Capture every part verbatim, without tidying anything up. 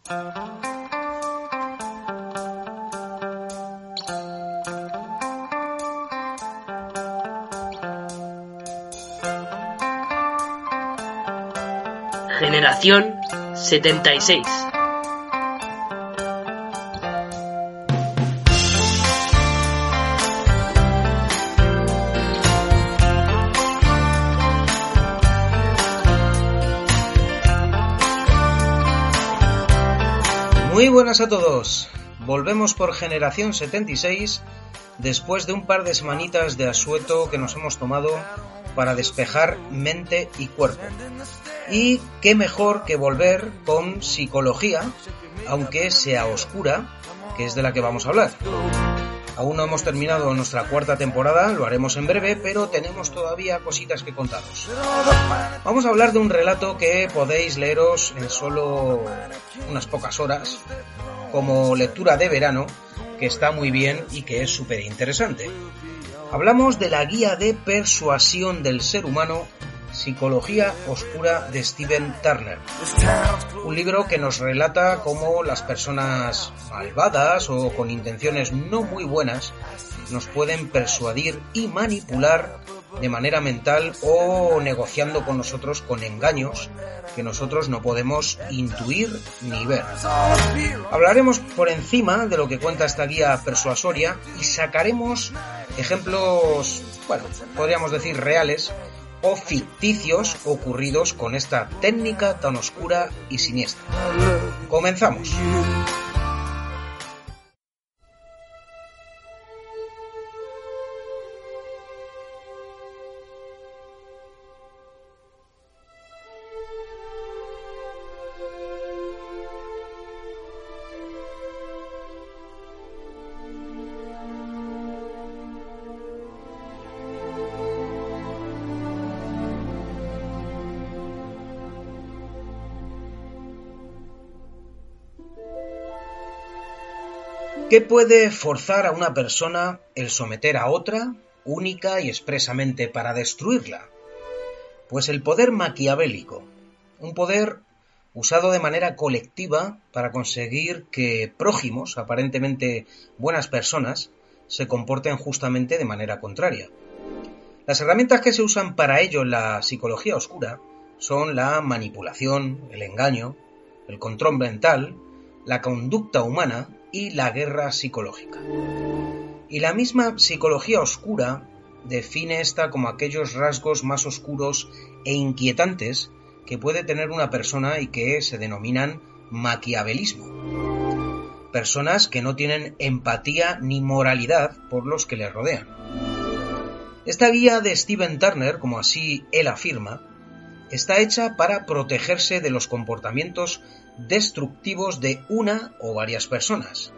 Generación setenta y seis. Muy buenas a todos, volvemos por Generación setenta y seis después de un par de semanitas de asueto que nos hemos tomado para despejar mente y cuerpo. Y qué mejor que volver con psicología, aunque sea oscura, que es de la que vamos a hablar. Aún no hemos terminado nuestra cuarta temporada, lo haremos en breve, pero tenemos todavía cositas que contaros. Vamos a hablar de un relato que podéis leeros en solo unas pocas horas, como lectura de verano, que está muy bien y que es súper interesante. Hablamos de la guía de persuasión del ser humano, Psicología Oscura de Stephen Turner. Un libro que nos relata cómo las personas malvadas o con intenciones no muy buenas nos pueden persuadir y manipular de manera mental o negociando con nosotros con engaños que nosotros no podemos intuir ni ver. Hablaremos por encima de lo que cuenta esta guía persuasoria y sacaremos ejemplos, bueno, podríamos decir reales o ficticios ocurridos con esta técnica tan oscura y siniestra. Comenzamos. ¿Qué puede forzar a una persona el someter a otra, única y expresamente para destruirla? Pues el poder maquiavélico, un poder usado de manera colectiva para conseguir que prójimos, aparentemente buenas personas, se comporten justamente de manera contraria. Las herramientas que se usan para ello en la psicología oscura son la manipulación, el engaño, el control mental, la conducta humana y la guerra psicológica. Y la misma psicología oscura define esta como aquellos rasgos más oscuros e inquietantes que puede tener una persona y que se denominan maquiavelismo. Personas que no tienen empatía ni moralidad por los que les rodean. Esta guía de Stephen Turner, como así él afirma, está hecha para protegerse de los comportamientos destructivos de una o varias personas.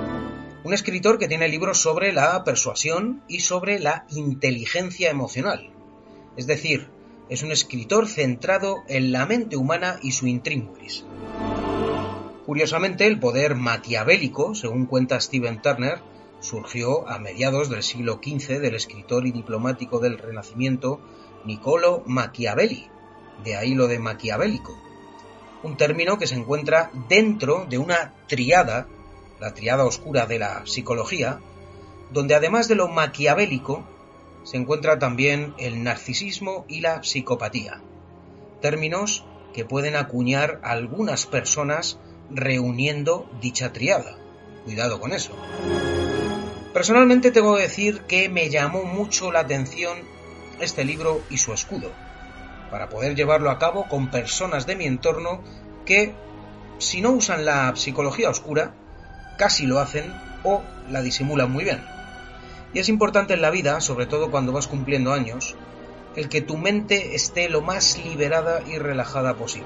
Un escritor que tiene libros sobre la persuasión y sobre la inteligencia emocional. Es decir, es un escritor centrado en la mente humana y su intríngulis. Curiosamente, el poder maquiavélico, según cuenta Stephen Turner, surgió a mediados del siglo quince del escritor y diplomático del Renacimiento Niccolò Machiavelli, de ahí lo de maquiavélico, un término que se encuentra dentro de una triada, la triada oscura de la psicología, donde además de lo maquiavélico se encuentra también el narcisismo y la psicopatía, términos que pueden acuñar a algunas personas reuniendo dicha triada. Cuidado con eso. Personalmente tengo que decir que me llamó mucho la atención este libro y su escudo, para poder llevarlo a cabo con personas de mi entorno que, si no usan la psicología oscura, casi lo hacen o la disimulan muy bien. Y es importante en la vida, sobre todo cuando vas cumpliendo años, el que tu mente esté lo más liberada y relajada posible.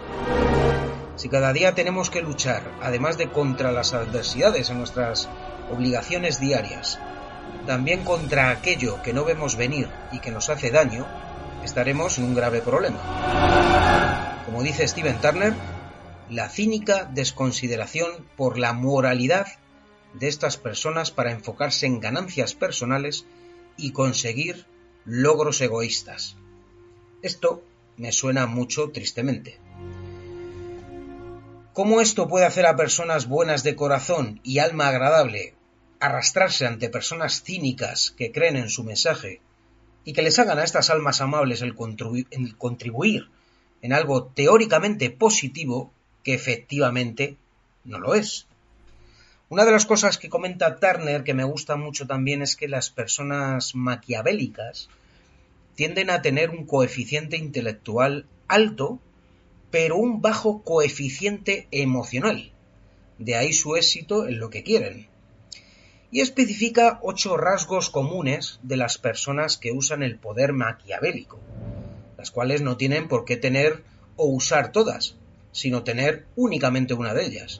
Si cada día tenemos que luchar, además de contra las adversidades en nuestras obligaciones diarias, también contra aquello que no vemos venir y que nos hace daño, estaremos en un grave problema. Como dice Stephen Turner, la cínica desconsideración por la moralidad de estas personas para enfocarse en ganancias personales y conseguir logros egoístas. Esto me suena mucho tristemente. ¿Cómo esto puede hacer a personas buenas de corazón y alma agradable arrastrarse ante personas cínicas que creen en su mensaje y que les hagan a estas almas amables el, contribu- el contribuir en algo teóricamente positivo que efectivamente no lo es? Una de las cosas que comenta Turner que me gusta mucho también es que las personas maquiavélicas tienden a tener un coeficiente intelectual alto, pero un bajo coeficiente emocional. De ahí su éxito en lo que quieren. Y especifica ocho rasgos comunes de las personas que usan el poder maquiavélico, las cuales no tienen por qué tener o usar todas, sino tener únicamente una de ellas.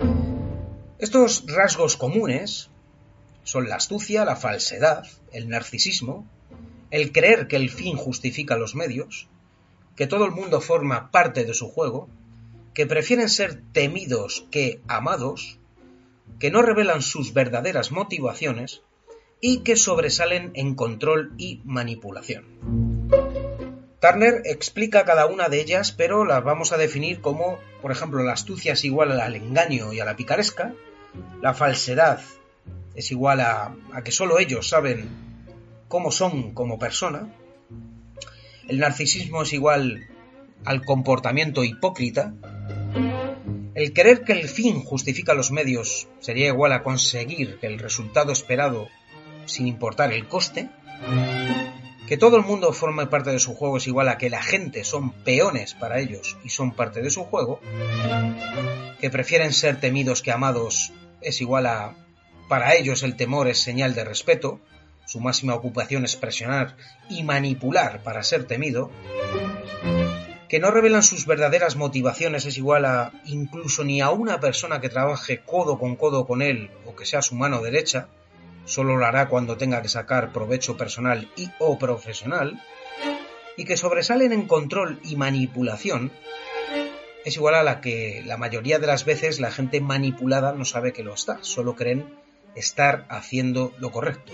Estos rasgos comunes son la astucia, la falsedad, el narcisismo, el creer que el fin justifica los medios, que todo el mundo forma parte de su juego, que prefieren ser temidos que amados, que no revelan sus verdaderas motivaciones y que sobresalen en control y manipulación. Turner explica cada una de ellas, pero las vamos a definir como, por ejemplo, la astucia es igual al engaño y a la picaresca, la falsedad es igual a, a que solo ellos saben cómo son como persona, el narcisismo es igual al comportamiento hipócrita, el creer que el fin justifica los medios sería igual a conseguir el resultado esperado sin importar el coste, que todo el mundo forme parte de su juego es igual a que la gente son peones para ellos y son parte de su juego, que prefieren ser temidos que amados es igual a para ellos el temor es señal de respeto, su máxima ocupación es presionar y manipular para ser temido, que no revelan sus verdaderas motivaciones es igual a incluso ni a una persona que trabaje codo con codo con él o que sea su mano derecha, solo lo hará cuando tenga que sacar provecho personal y o profesional, y que sobresalen en control y manipulación es igual a la que la mayoría de las veces la gente manipulada no sabe que lo está, solo creen estar haciendo lo correcto.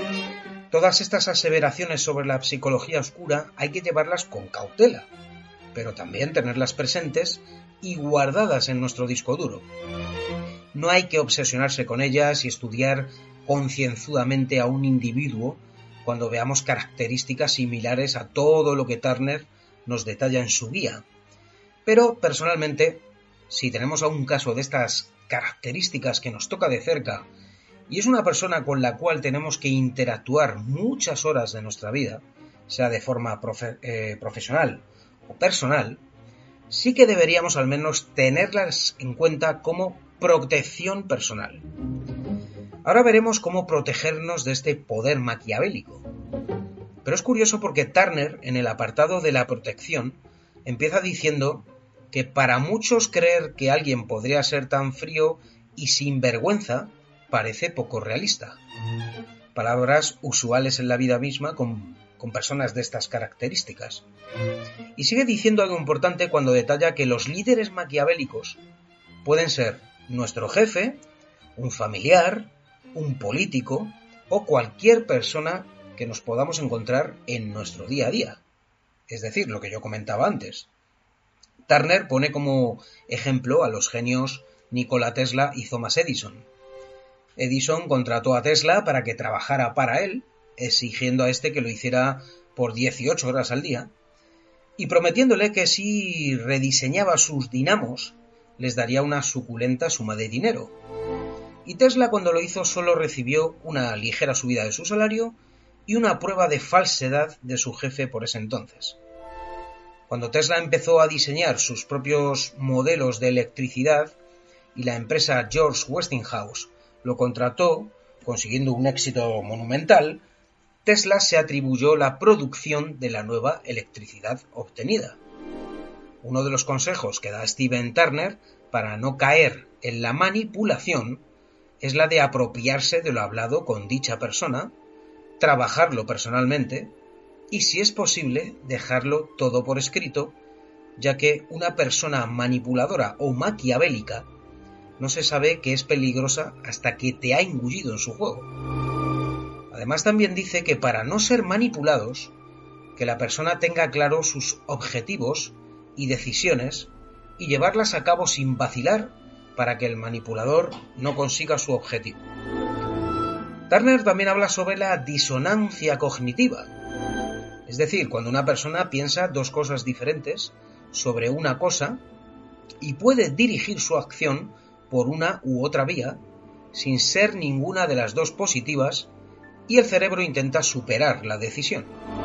Todas estas aseveraciones sobre la psicología oscura hay que llevarlas con cautela, pero también tenerlas presentes y guardadas en nuestro disco duro. No hay que obsesionarse con ellas y estudiar concienzudamente a un individuo cuando veamos características similares a todo lo que Turner nos detalla en su guía. Pero, personalmente, si tenemos a un caso de estas características que nos toca de cerca y es una persona con la cual tenemos que interactuar muchas horas de nuestra vida, sea de forma profe- eh, profesional o personal, sí que deberíamos al menos tenerlas en cuenta como protección personal. Ahora veremos cómo protegernos de este poder maquiavélico. Pero es curioso porque Turner, en el apartado de la protección, empieza diciendo que para muchos creer que alguien podría ser tan frío y sin vergüenza parece poco realista. Palabras usuales en la vida misma con, con personas de estas características. Y sigue diciendo algo importante cuando detalla que los líderes maquiavélicos pueden ser nuestro jefe, un familiar, un político o cualquier persona que nos podamos encontrar en nuestro día a día. Es decir, lo que yo comentaba antes. Turner pone como ejemplo a los genios Nikola Tesla y Thomas Edison. Edison contrató a Tesla para que trabajara para él, exigiendo a este que lo hiciera por dieciocho horas al día, y prometiéndole que si rediseñaba sus dinamos, les daría una suculenta suma de dinero. Y Tesla, cuando lo hizo, solo recibió una ligera subida de su salario y una prueba de falsedad de su jefe por ese entonces. Cuando Tesla empezó a diseñar sus propios modelos de electricidad y la empresa George Westinghouse lo contrató, consiguiendo un éxito monumental, Tesla se atribuyó la producción de la nueva electricidad obtenida. Uno de los consejos que da Steven Turner para no caer en la manipulación es la de apropiarse de lo hablado con dicha persona, trabajarlo personalmente y, si es posible, dejarlo todo por escrito, ya que una persona manipuladora o maquiavélica no se sabe que es peligrosa hasta que te ha engullido en su juego. Además, también dice que para no ser manipulados, que la persona tenga claro sus objetivos y decisiones y llevarlas a cabo sin vacilar para que el manipulador no consiga su objetivo. Turner también habla sobre la disonancia cognitiva, es decir, cuando una persona piensa dos cosas diferentes sobre una cosa y puede dirigir su acción por una u otra vía sin ser ninguna de las dos positivas, y el cerebro intenta superar la decisión.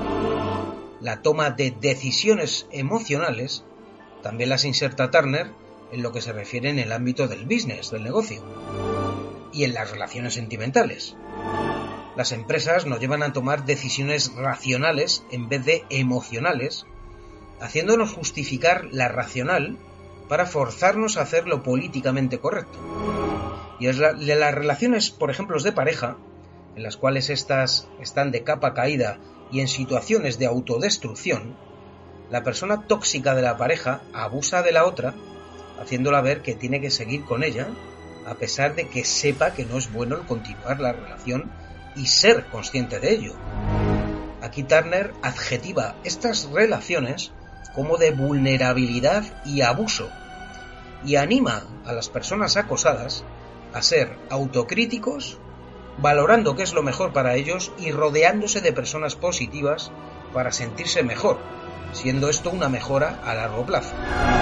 La toma de decisiones emocionales también las inserta Turner en lo que se refiere en el ámbito del business, del negocio, y en las relaciones sentimentales. Las empresas nos llevan a tomar decisiones racionales en vez de emocionales, haciéndonos justificar la racional para forzarnos a hacer lo políticamente correcto. Y es la, de las relaciones, por ejemplo, de pareja, en las cuales éstas están de capa caída y en situaciones de autodestrucción, la persona tóxica de la pareja abusa de la otra, haciéndola ver que tiene que seguir con ella, a pesar de que sepa que no es bueno el continuar la relación y ser consciente de ello. Aquí Turner adjetiva estas relaciones como de vulnerabilidad y abuso, y anima a las personas acosadas a ser autocríticos, valorando qué es lo mejor para ellos y rodeándose de personas positivas para sentirse mejor, siendo esto una mejora a largo plazo.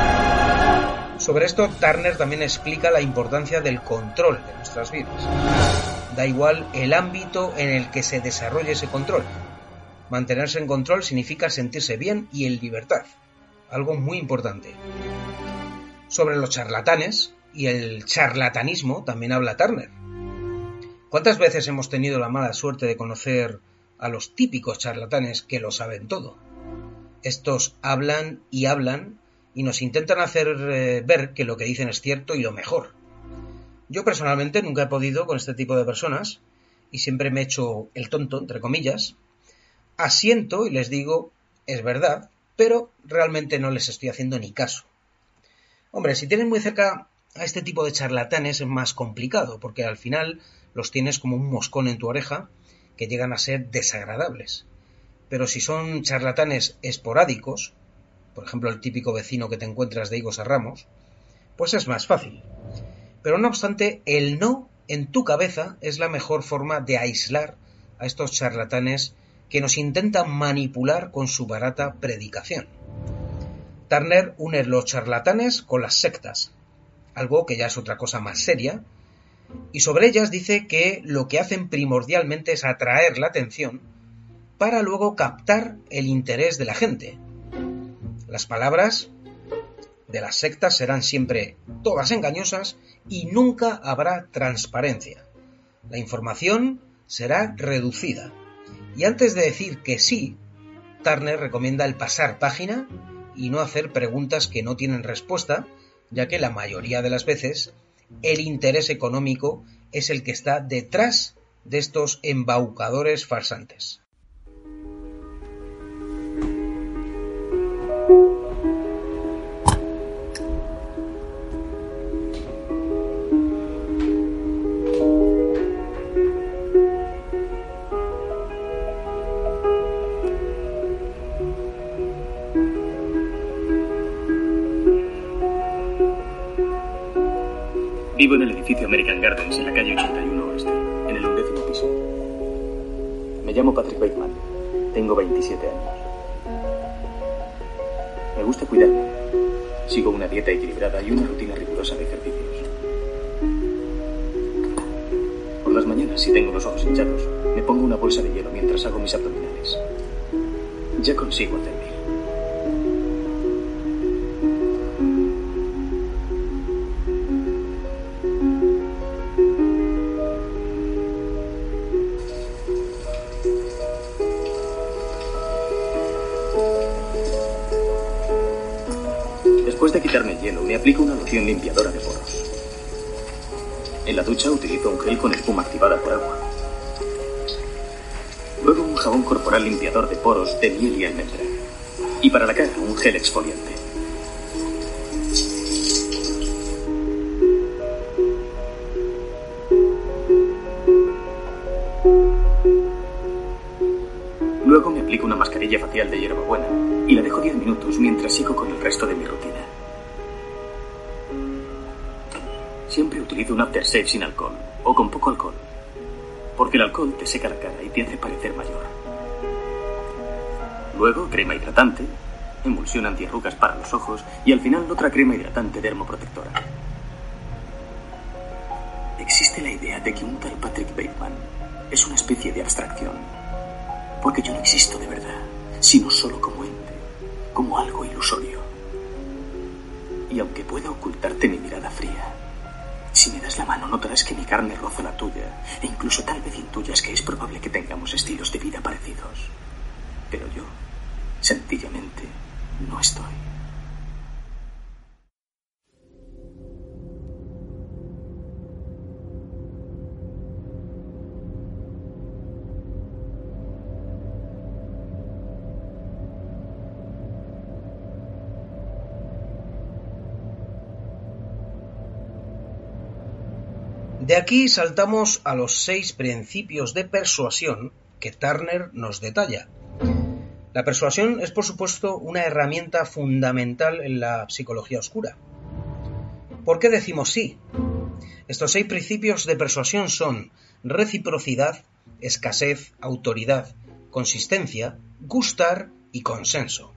Sobre esto, Turner también explica la importancia del control de nuestras vidas. Da igual el ámbito en el que se desarrolle ese control. Mantenerse en control significa sentirse bien y en libertad, algo muy importante. Sobre los charlatanes y el charlatanismo también habla Turner. ¿Cuántas veces hemos tenido la mala suerte de conocer a los típicos charlatanes que lo saben todo? Estos hablan y hablan y nos intentan hacer eh, ver que lo que dicen es cierto y lo mejor. Yo personalmente nunca he podido con este tipo de personas y siempre me he hecho el tonto, entre comillas. Asiento y les digo, es verdad, pero realmente no les estoy haciendo ni caso. Hombre, si tienes muy cerca a este tipo de charlatanes es más complicado, porque al final los tienes como un moscón en tu oreja que llegan a ser desagradables. Pero si son charlatanes esporádicos, por ejemplo el típico vecino que te encuentras de higos a ramos, pues es más fácil. Pero no obstante, el no en tu cabeza es la mejor forma de aislar a estos charlatanes que nos intentan manipular con su barata predicación. Turner une los charlatanes con las sectas, algo que ya es otra cosa más seria, y sobre ellas dice que lo que hacen primordialmente es atraer la atención para luego captar el interés de la gente. Las palabras de las sectas serán siempre todas engañosas y nunca habrá transparencia. La información será reducida. Y antes de decir que sí, Turner recomienda el pasar página y no hacer preguntas que no tienen respuesta, ya que la mayoría de las veces el interés económico es el que está detrás de estos embaucadores farsantes. Vivo en el edificio American Gardens, en la calle ochenta y uno Oeste, en el undécimo piso. Me llamo Patrick Bateman, tengo veintisiete años. Me gusta cuidarme. Sigo una dieta equilibrada y una rutina rigurosa de ejercicios. Por las mañanas, si tengo los ojos hinchados, me pongo una bolsa de hielo mientras hago mis abdominales. Ya consigo hacer mil. Después de quitarme el hielo, me aplico una loción limpiadora de poros. En la ducha utilizo un gel con espuma activada por agua. Luego un jabón corporal limpiador de poros de miel y almendra. Y para la cara, un gel exfoliante. Luego me aplico una mascarilla facial de hierbabuena y la dejo diez minutos mientras sigo con el resto de mi rutina. siempre utilizo un aftershave sin alcohol, o con poco alcohol, porque el alcohol te seca la cara y te hace parecer mayor. Luego, crema hidratante, emulsión antiarrugas para los ojos y al final otra crema hidratante dermoprotectora. Existe la idea de que un tal Patrick Bateman es una especie de abstracción, porque yo no existo de verdad, sino solo como ente, como algo ilusorio. Y aunque pueda ocultarte mi mirada fría, si me das la mano notarás que mi carne roza la tuya, e incluso tal vez intuyas que es probable que tengamos estilos de vida parecidos. Pero yo, sencillamente, no estoy. De aquí saltamos a los seis principios de persuasión que Turner nos detalla. La persuasión es, por supuesto, una herramienta fundamental en la psicología oscura. ¿Por qué decimos sí? Estos seis principios de persuasión son reciprocidad, escasez, autoridad, consistencia, gustar y consenso.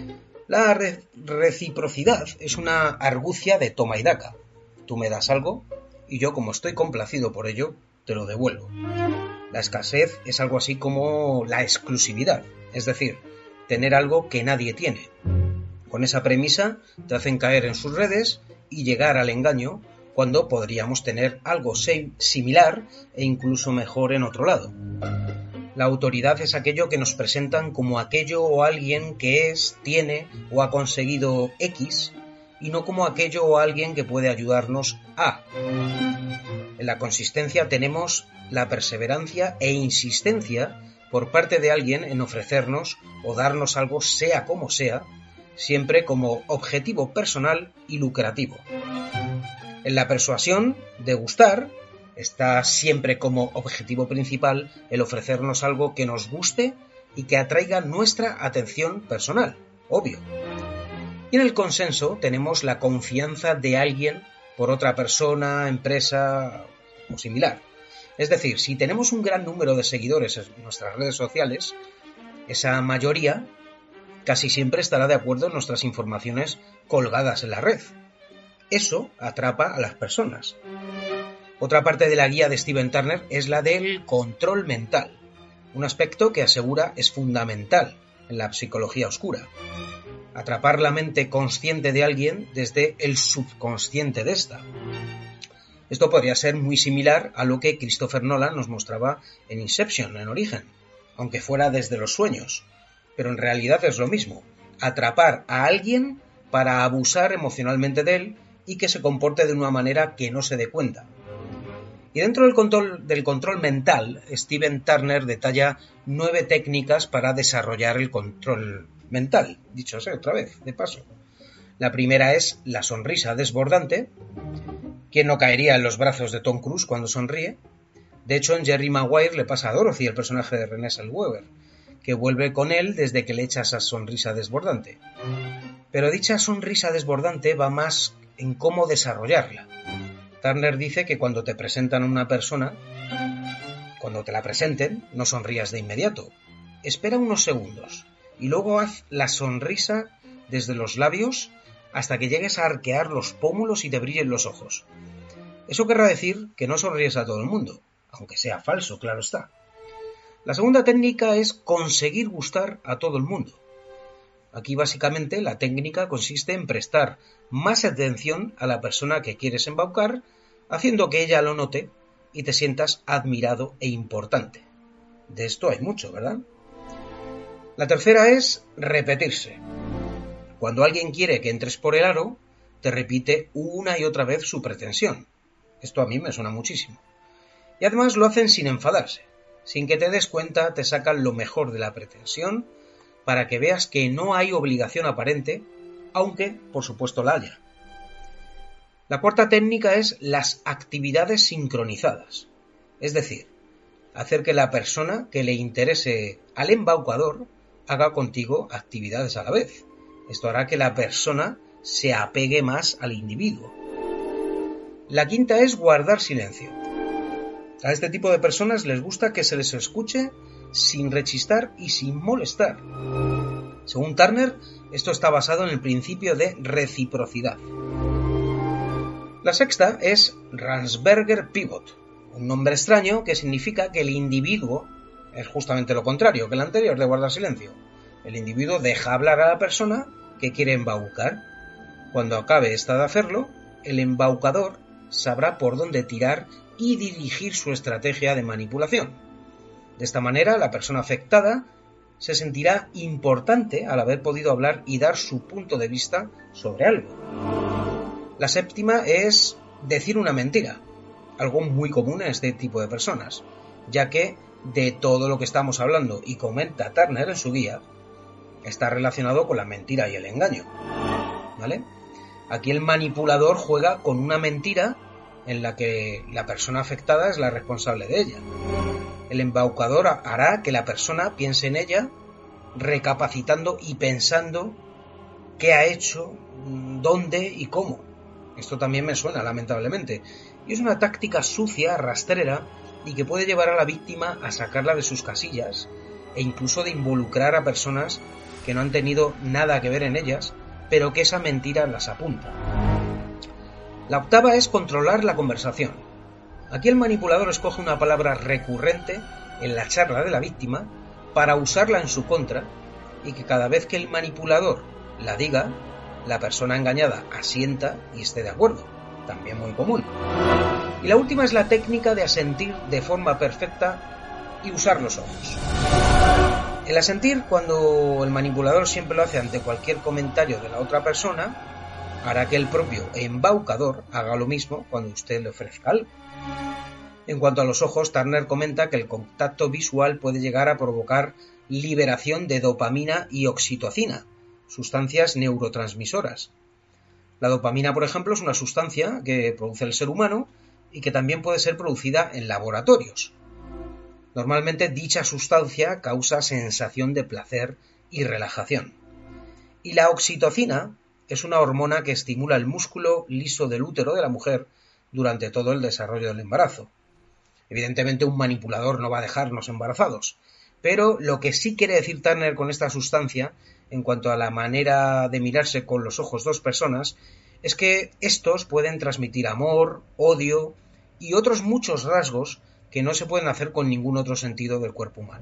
La re- reciprocidad es una argucia de toma y daca. Tú me das algo y yo, como estoy complacido por ello, te lo devuelvo. La escasez es algo así como la exclusividad, es decir, tener algo que nadie tiene. Con esa premisa te hacen caer en sus redes y llegar al engaño cuando podríamos tener algo similar e incluso mejor en otro lado. La autoridad es aquello que nos presentan como aquello o alguien que es, tiene o ha conseguido X, y no como aquello o alguien que puede ayudarnos a. En la consistencia tenemos la perseverancia e insistencia por parte de alguien en ofrecernos o darnos algo sea como sea, siempre como objetivo personal y lucrativo. En la persuasión de gustar está siempre como objetivo principal el ofrecernos algo que nos guste y que atraiga nuestra atención personal, obvio. Y en el consenso tenemos la confianza de alguien por otra persona, empresa o similar. Es decir, si tenemos un gran número de seguidores en nuestras redes sociales, esa mayoría casi siempre estará de acuerdo en nuestras informaciones colgadas en la red. Eso atrapa a las personas. Otra parte de la guía de Steven Turner es la del control mental, un aspecto que asegura es fundamental en la psicología oscura. Atrapar la mente consciente de alguien desde el subconsciente de ésta. Esto podría ser muy similar a lo que Christopher Nolan nos mostraba en Inception, en Origen, aunque fuera desde los sueños, pero en realidad es lo mismo, atrapar a alguien para abusar emocionalmente de él y que se comporte de una manera que no se dé cuenta. Y dentro del control, del control mental, Steven Turner detalla nueve técnicas para desarrollar el control mental, dicho sea otra vez, de paso. La primera es la sonrisa desbordante. ¿Quién no caería en los brazos de Tom Cruise cuando sonríe? De hecho, en Jerry Maguire le pasa a Dorothy, el personaje de Renée Zellweger, que vuelve con él desde que le echa esa sonrisa desbordante. Pero dicha sonrisa desbordante va más en cómo desarrollarla. Turner dice que cuando te presentan a una persona, cuando te la presenten, no sonrías de inmediato. Espera unos segundos y luego haz la sonrisa desde los labios hasta que llegues a arquear los pómulos y te brillen los ojos. Eso querrá decir que no sonríes a todo el mundo, aunque sea falso, claro está. La segunda técnica es conseguir gustar a todo el mundo. Aquí básicamente la técnica consiste en prestar más atención a la persona que quieres embaucar, haciendo que ella lo note y te sientas admirado e importante. De esto hay mucho, ¿verdad? La tercera es repetirse. Cuando alguien quiere que entres por el aro, te repite una y otra vez su pretensión. Esto a mí me suena muchísimo. Y además lo hacen sin enfadarse. Sin que te des cuenta, te sacan lo mejor de la pretensión para que veas que no hay obligación aparente, aunque, por supuesto, la haya. La cuarta técnica es las actividades sincronizadas. Es decir, hacer que la persona que le interese al embaucador haga contigo actividades a la vez. Esto hará que la persona se apegue más al individuo. La quinta es guardar silencio. A este tipo de personas les gusta que se les escuche sin rechistar y sin molestar. Según Turner, esto está basado en el principio de reciprocidad. La sexta es Ransberger Pivot, un nombre extraño que significa que el individuo es justamente lo contrario que el anterior de guardar silencio. El individuo deja hablar a la persona que quiere embaucar. Cuando acabe esta de hacerlo, el embaucador sabrá por dónde tirar y dirigir su estrategia de manipulación. De esta manera, la persona afectada se sentirá importante al haber podido hablar y dar su punto de vista sobre algo. La séptima es decir una mentira, algo muy común en este tipo de personas, ya que de todo lo que estamos hablando, y comenta Turner en su guía, está relacionado con la mentira y el engaño. ¿Vale? Aquí el manipulador juega con una mentira en la que la persona afectada es la responsable de ella. El embaucador hará que la persona piense en ella, recapacitando y pensando qué ha hecho, dónde y cómo. Esto también me suena, lamentablemente. Y es una táctica sucia, rastrera, y que puede llevar a la víctima a sacarla de sus casillas e incluso de involucrar a personas que no han tenido nada que ver en ellas, pero que esa mentira las apunta. La octava es controlar la conversación. Aquí el manipulador escoge una palabra recurrente en la charla de la víctima para usarla en su contra y que cada vez que el manipulador la diga, la persona engañada asienta y esté de acuerdo. También muy común. Y la última es la técnica de asentir de forma perfecta y usar los ojos. El asentir, cuando el manipulador siempre lo hace ante cualquier comentario de la otra persona, hará que el propio embaucador haga lo mismo cuando usted le ofrezca algo. En cuanto a los ojos, Turner comenta que el contacto visual puede llegar a provocar liberación de dopamina y oxitocina, sustancias neurotransmisoras. La dopamina, por ejemplo, es una sustancia que produce el ser humano y que también puede ser producida en laboratorios. Normalmente dicha sustancia causa sensación de placer y relajación. Y la oxitocina es una hormona que estimula el músculo liso del útero de la mujer durante todo el desarrollo del embarazo. Evidentemente un manipulador no va a dejarnos embarazados, pero lo que sí quiere decir Turner con esta sustancia, en cuanto a la manera de mirarse con los ojos dos personas, es que estos pueden transmitir amor, odio y otros muchos rasgos que no se pueden hacer con ningún otro sentido del cuerpo humano.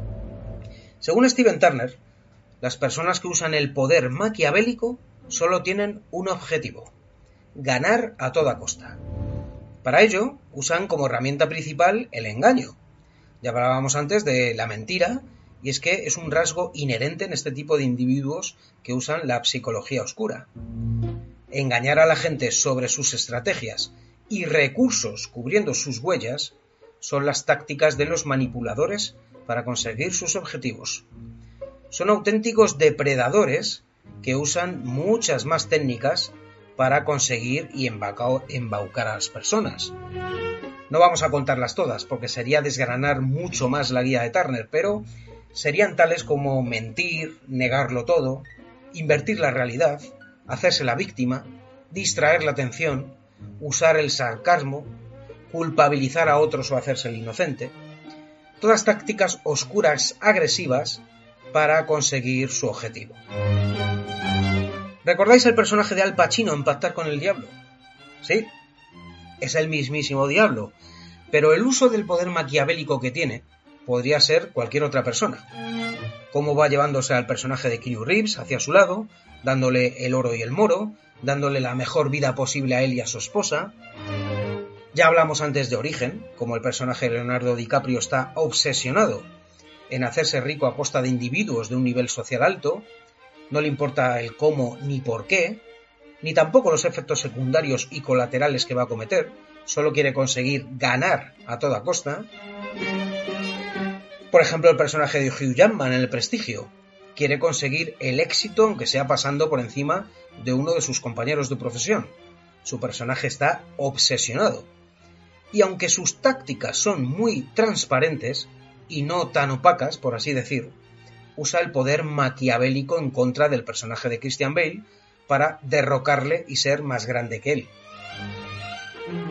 Según Steven Turner, las personas que usan el poder maquiavélico solo tienen un objetivo: ganar a toda costa. Para ello, usan como herramienta principal el engaño. Ya hablábamos antes de la mentira, y es que es un rasgo inherente en este tipo de individuos que usan la psicología oscura. Engañar a la gente sobre sus estrategias y recursos cubriendo sus huellas son las tácticas de los manipuladores para conseguir sus objetivos. Son auténticos depredadores que usan muchas más técnicas para conseguir y embaucar a las personas. No vamos a contarlas todas porque sería desgranar mucho más la guía de Turner, pero serían tales como mentir, negarlo todo, invertir la realidad, hacerse la víctima, distraer la atención, usar el sarcasmo, culpabilizar a otros o hacerse el inocente. Todas tácticas oscuras, agresivas, para conseguir su objetivo. ¿Recordáis el personaje de Al Pacino en Pactar con el Diablo? Sí, es el mismísimo diablo, pero el uso del poder maquiavélico que tiene podría ser cualquier otra persona. Cómo va llevándose al personaje de Keanu Reeves hacia su lado, dándole el oro y el moro, dándole la mejor vida posible a él y a su esposa. Ya hablamos antes de Origen, como el personaje de Leonardo DiCaprio está obsesionado en hacerse rico a costa de individuos de un nivel social alto. No le importa el cómo ni por qué, ni tampoco los efectos secundarios y colaterales que va a cometer, solo quiere conseguir ganar a toda costa. Por ejemplo, el personaje de Hugh Jackman en El Prestigio quiere conseguir el éxito aunque sea pasando por encima de uno de sus compañeros de profesión. Su personaje está obsesionado. Y aunque sus tácticas son muy transparentes y no tan opacas, por así decir, usa el poder maquiavélico en contra del personaje de Christian Bale para derrocarle y ser más grande que él.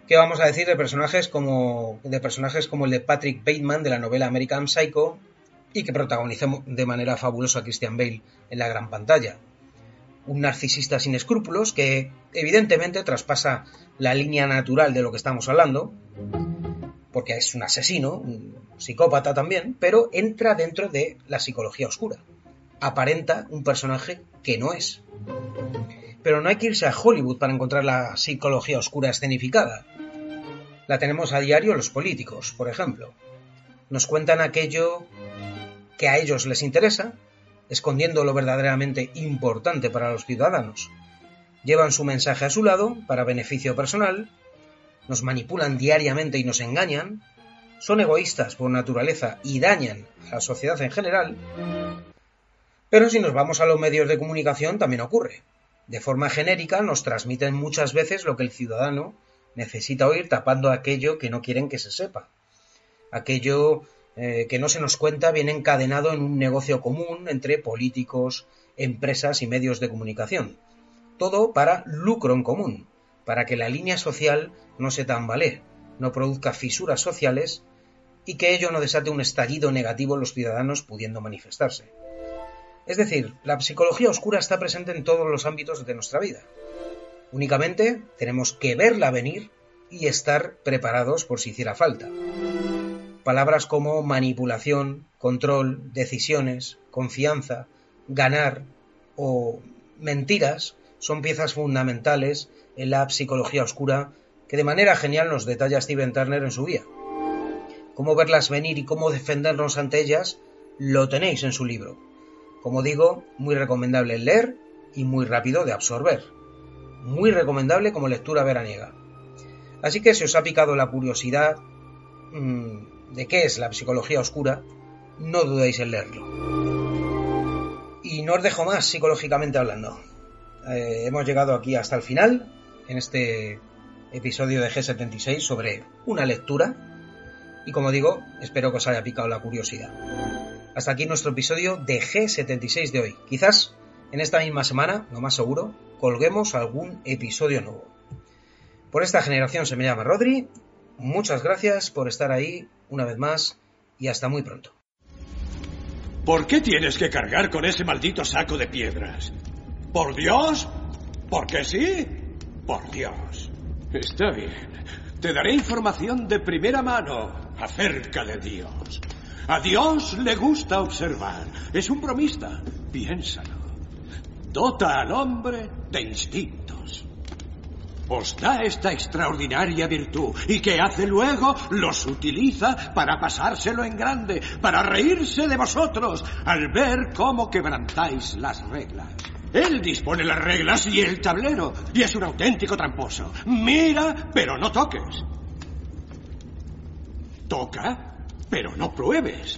¿Qué vamos a decir de personajes como de personajes como el de Patrick Bateman de la novela American Psycho y que protagonizó de manera fabulosa a Christian Bale en la gran pantalla? Un narcisista sin escrúpulos que evidentemente traspasa la línea natural de lo que estamos hablando, porque es un asesino, un psicópata también, pero entra dentro de la psicología oscura. Aparenta un personaje que no es. Pero no hay que irse a Hollywood para encontrar la psicología oscura escenificada. La tenemos a diario los políticos, por ejemplo. Nos cuentan aquello que a ellos les interesa, escondiendo lo verdaderamente importante para los ciudadanos. Llevan su mensaje a su lado para beneficio personal, nos manipulan diariamente y nos engañan, son egoístas por naturaleza y dañan a la sociedad en general. Pero si nos vamos a los medios de comunicación también ocurre. De forma genérica nos transmiten muchas veces lo que el ciudadano necesita oír, tapando aquello que no quieren que se sepa. Aquello eh, que no se nos cuenta viene encadenado en un negocio común entre políticos, empresas y medios de comunicación. Todo para lucro en común, para que la línea social no se tambalee, no produzca fisuras sociales y que ello no desate un estallido negativo en los ciudadanos pudiendo manifestarse. Es decir, la psicología oscura está presente en todos los ámbitos de nuestra vida. Únicamente tenemos que verla venir y estar preparados por si hiciera falta. Palabras como manipulación, control, decisiones, confianza, ganar o mentiras son piezas fundamentales en la psicología oscura que de manera genial nos detalla Steven Turner en su guía. Cómo verlas venir y cómo defendernos ante ellas lo tenéis en su libro. Como digo, muy recomendable el leer y muy rápido de absorber. Muy recomendable como lectura veraniega. Así que si os ha picado la curiosidad mmm, de qué es la psicología oscura, no dudéis en leerlo. Y no os dejo más psicológicamente hablando. Eh, hemos llegado aquí hasta el final, en este episodio de G setenta y seis sobre una lectura. Y como digo, espero que os haya picado la curiosidad. Hasta aquí nuestro episodio de G setenta y seis de hoy. Quizás en esta misma semana, lo más seguro, colguemos algún episodio nuevo. Por esta generación se me llama Rodri. Muchas gracias por estar ahí una vez más y hasta muy pronto. ¿Por qué tienes que cargar con ese maldito saco de piedras? ¿Por Dios? ¿Por qué sí? Por Dios. Está bien. Te daré información de primera mano acerca de Dios. A Dios le gusta observar. Es un bromista. Piénsalo. Dota al hombre de instintos. Os da esta extraordinaria virtud. ¿Y qué hace luego? Los utiliza para pasárselo en grande, para reírse de vosotros al ver cómo quebrantáis las reglas. Él dispone las reglas y el tablero, y es un auténtico tramposo. Mira, pero no toques. Toca, pero no pruebes.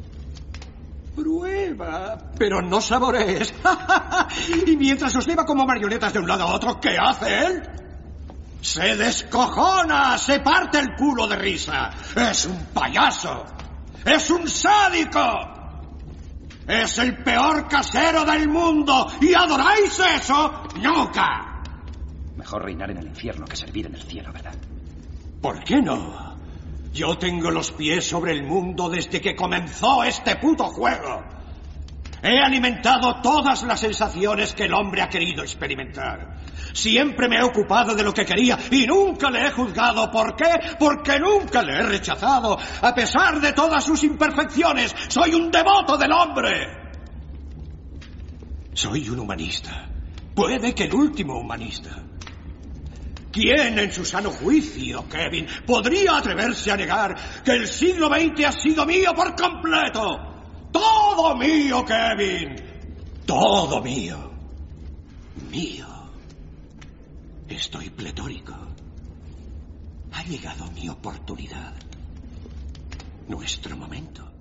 Prueba, pero no saborees. Y mientras os lleva como marionetas de un lado a otro, ¿qué hace él? Se descojona, se parte el culo de risa. Es un payaso. Es un sádico. Es el peor casero del mundo. ¿Y adoráis eso? ¡Nunca! Mejor reinar en el infierno que servir en el cielo, ¿verdad? ¿Por qué no? Yo tengo los pies sobre el mundo desde que comenzó este puto juego. He alimentado todas las sensaciones que el hombre ha querido experimentar. Siempre me he ocupado de lo que quería y nunca le he juzgado. ¿Por qué? Porque nunca le he rechazado. A pesar de todas sus imperfecciones, soy un devoto del hombre. Soy un humanista. Puede que el último humanista. ¿Quién en su sano juicio, Kevin, podría atreverse a negar que el siglo veinte ha sido mío por completo? Todo mío, Kevin. Todo mío. Mío. Estoy pletórico. Ha llegado mi oportunidad. Nuestro momento.